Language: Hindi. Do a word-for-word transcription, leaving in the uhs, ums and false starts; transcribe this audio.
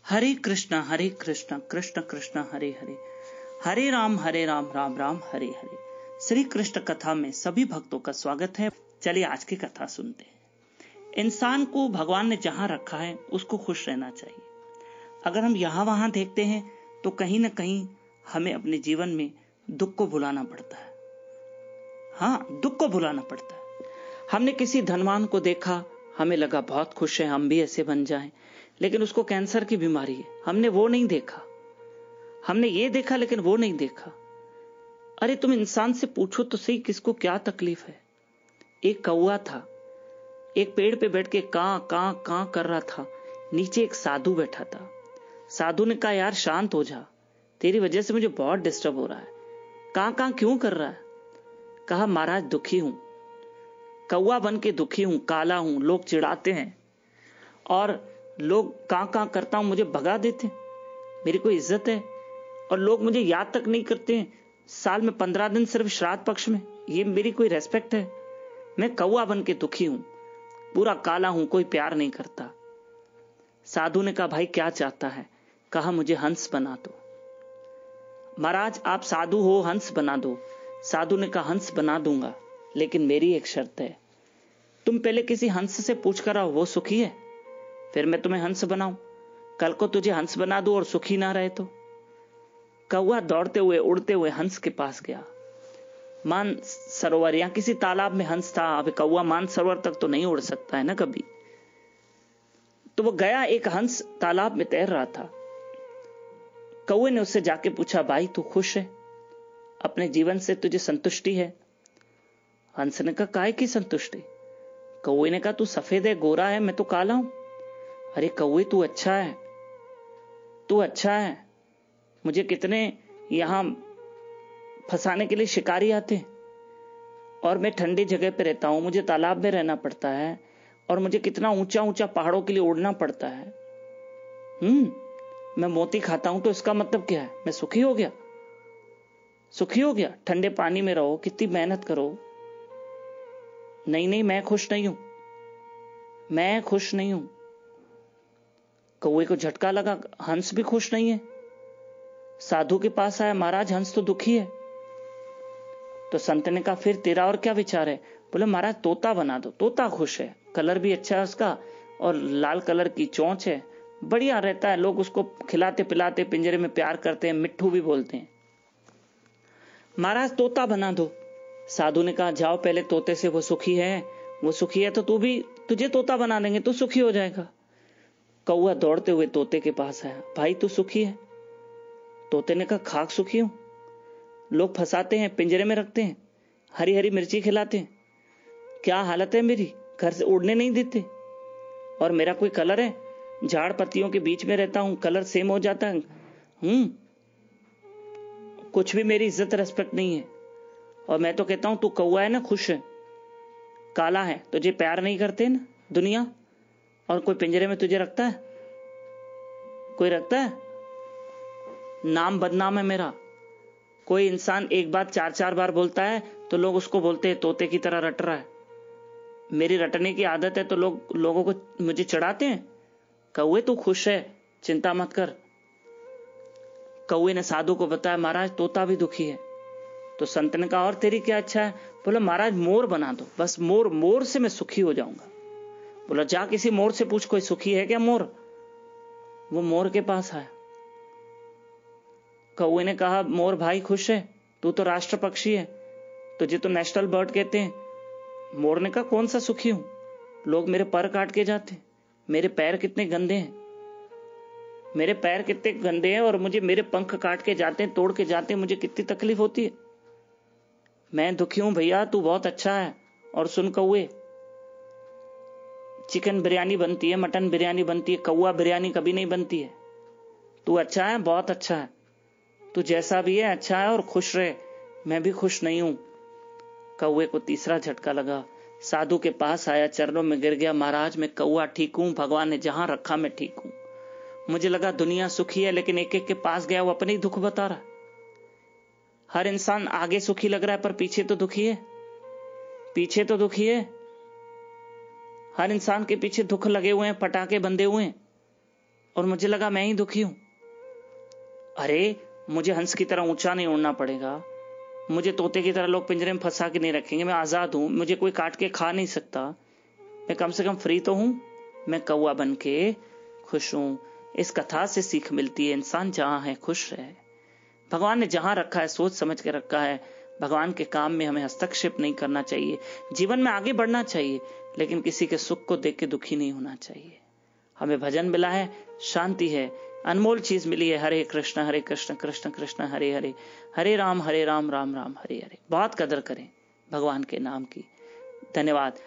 हरे कृष्णा हरे कृष्णा कृष्ण कृष्ण हरे हरे, हरे राम हरे राम राम राम हरे हरे। श्री कृष्ण कथा में सभी भक्तों का स्वागत है। चलिए आज की कथा सुनते हैं। इंसान को भगवान ने जहां रखा है उसको खुश रहना चाहिए। अगर हम यहां वहां देखते हैं तो कहीं ना कहीं हमें अपने जीवन में दुख को भुलाना पड़ता है। हाँ, दुख को भुलाना पड़ता है। हमने किसी धनवान को देखा, हमें लगा बहुत खुश है, हम भी ऐसे बन जाएं, लेकिन उसको कैंसर की बीमारी है। हमने वो नहीं देखा, हमने ये देखा लेकिन वो नहीं देखा। अरे तुम इंसान से पूछो तो सही, किसको क्या तकलीफ है। एक कौवा था, एक पेड़ पे बैठ के कां कां कां कर रहा था। नीचे एक साधु बैठा था। साधु ने कहा, यार शांत हो जा, तेरी वजह से मुझे बहुत डिस्टर्ब हो रहा है। कां कां क्यों कर रहा है? कहा, महाराज दुखी हूं, कौवा बन के दुखी हूं, काला हूं, लोग चिढ़ाते हैं और लोग कां कां करता हूं मुझे भगा देते हैं, मेरी कोई इज्जत है और लोग मुझे याद तक नहीं करते हैं। साल में पंद्रह दिन सिर्फ श्राद्ध पक्ष में, ये मेरी कोई रेस्पेक्ट है? मैं कौवा बन के दुखी हूं, पूरा काला हूं, कोई प्यार नहीं करता। साधु ने कहा, भाई क्या चाहता है? कहा, मुझे हंस बना दो। महाराज आप साधु हो, हंस बना दो। साधु ने कहा, हंस बना दूंगा, लेकिन मेरी एक शर्त है, तुम पहले किसी हंस से पूछ कर आओ वो सुखी है, फिर मैं तुम्हें हंस बनाऊं। कल को तुझे हंस बना दूं और सुखी ना रहे तो? कौवा दौड़ते हुए उड़ते हुए हंस के पास गया। मान सरोवर या किसी तालाब में हंस था। अब कौवा मान सरोवर तक तो नहीं उड़ सकता है ना कभी। तो वो गया, एक हंस तालाब में तैर रहा था। कौवे ने उससे जाके पूछा, भाई तू खुश है? अपने जीवन से तुझे संतुष्टि है? हंस ने कहा, काहे की संतुष्टि? कौवे ने कहा, तू सफेद है, गोरा है, मैं तो काला हूं। अरे कौवे तू अच्छा है, तू अच्छा है। मुझे कितने यहां फंसाने के लिए शिकारी आते हैं और मैं ठंडी जगह पे रहता हूं, मुझे तालाब में रहना पड़ता है और मुझे कितना ऊंचा ऊंचा पहाड़ों के लिए उड़ना पड़ता है। हम्म मैं मोती खाता हूं तो इसका मतलब क्या है? मैं सुखी हो गया? सुखी हो गया? ठंडे पानी में रहो, कितनी मेहनत करो। नहीं नहीं, मैं खुश नहीं हूं, मैं खुश नहीं हूं। कौवे को झटका लगा, हंस भी खुश नहीं है। साधु के पास आया, महाराज हंस तो दुखी है। तो संत ने कहा, फिर तेरा और क्या विचार है? बोले, महाराज तोता बना दो। तोता खुश है, कलर भी अच्छा है उसका और लाल कलर की चोंच है, बढ़िया रहता है, लोग उसको खिलाते पिलाते पिंजरे में प्यार करते हैं, मिट्ठू भी बोलते हैं। महाराज तोता बना दो। साधु ने कहा, जाओ पहले तोते से, वो सुखी है, वो सुखी है तो तू भी, तुझे तोता बना देंगे, तू सुखी हो जाएगा। कौवा दौड़ते हुए तोते के पास आया, भाई तू सुखी है? तोते ने कहा, खाक सुखी हूं, लोग फंसाते हैं, पिंजरे में रखते हैं, हरी हरी मिर्ची खिलाते हैं, क्या हालत है मेरी, घर से उड़ने नहीं देते, और मेरा कोई कलर है? झाड़ पत्तियों के बीच में रहता हूं, कलर सेम हो जाता है। हम्म कुछ भी मेरी इज्जत रेस्पेक्ट नहीं है। और मैं तो कहता हूं तू कौवा है ना, खुश है, काला है, तुझे प्यार नहीं करते ना दुनिया, और कोई पिंजरे में तुझे रखता है? कोई रखता है? नाम बदनाम है मेरा। कोई इंसान एक बात चार चार बार बोलता है तो लोग उसको बोलते हैं तोते की तरह रट रहा है। मेरी रटने की आदत है तो लोग लोगों को मुझे चढ़ाते हैं। कौवे तू खुश है, चिंता मत कर। कौवे ने साधु को बताया, महाराज तोता भी दुखी है। तो संत ने कहा, और तेरी क्या अच्छा है? बोला, महाराज मोर बना दो, बस मोर, मोर से मैं सुखी हो जाऊंगा। बोला, जा किसी मोर से पूछ, कोई सुखी है क्या मोर? वो मोर के पास आया। कौवे ने कहा, मोर भाई खुश है? तू तो राष्ट्र पक्षी है, तुझे तो नेशनल बर्ड कहते हैं। मोर ने कहा, कौन सा सुखी हूं, लोग मेरे पर काट के जाते हैं, मेरे पैर कितने गंदे हैं, मेरे पैर कितने गंदे हैं और मुझे मेरे पंख काट के जाते हैं, तोड़ के जाते हैं, मुझे कितनी तकलीफ होती है। मैं दुखी हूं भैया, तू बहुत अच्छा है। और सुन कौवे, चिकन बिरयानी बनती है, मटन बिरयानी बनती है, कौवा बिरयानी कभी नहीं बनती है। तू अच्छा है, बहुत अच्छा है, तू जैसा भी है अच्छा है और खुश रहे। मैं भी खुश नहीं हूं। कौवे को तीसरा झटका लगा, साधु के पास आया, चरणों में गिर गया, महाराज मैं कौवा ठीक हूं, भगवान ने जहां रखा मैं ठीक हूं। मुझे लगा दुनिया सुखी है, लेकिन एक एक के पास गया, वो अपने ही दुख बता रहा। हर इंसान आगे सुखी लग रहा है पर पीछे तो दुखी है, पीछे तो दुखी है। हर इंसान के पीछे दुख लगे हुए हैं, पटाखे बंधे हुए हैं और मुझे लगा मैं ही दुखी हूं। अरे मुझे हंस की तरह ऊंचा नहीं उड़ना पड़ेगा, मुझे तोते की तरह लोग पिंजरे में फंसा के नहीं रखेंगे, मैं आजाद हूं, मुझे कोई काट के खा नहीं सकता, मैं कम से कम फ्री तो हूं, मैं कौवा बन के खुश हूं। इस कथा से सीख मिलती है इंसान जहां है खुश रहे। भगवान ने जहां रखा है सोच समझ के रखा है। भगवान के काम में हमें हस्तक्षेप नहीं करना चाहिए। जीवन में आगे बढ़ना चाहिए, लेकिन किसी के सुख को देख के दुखी नहीं होना चाहिए। हमें भजन मिला है, शांति है, अनमोल चीज मिली है। हरे कृष्ण हरे कृष्ण कृष्ण कृष्ण हरे हरे, हरे राम हरे राम राम राम हरे हरे। बहुत कदर करें भगवान के नाम की। धन्यवाद।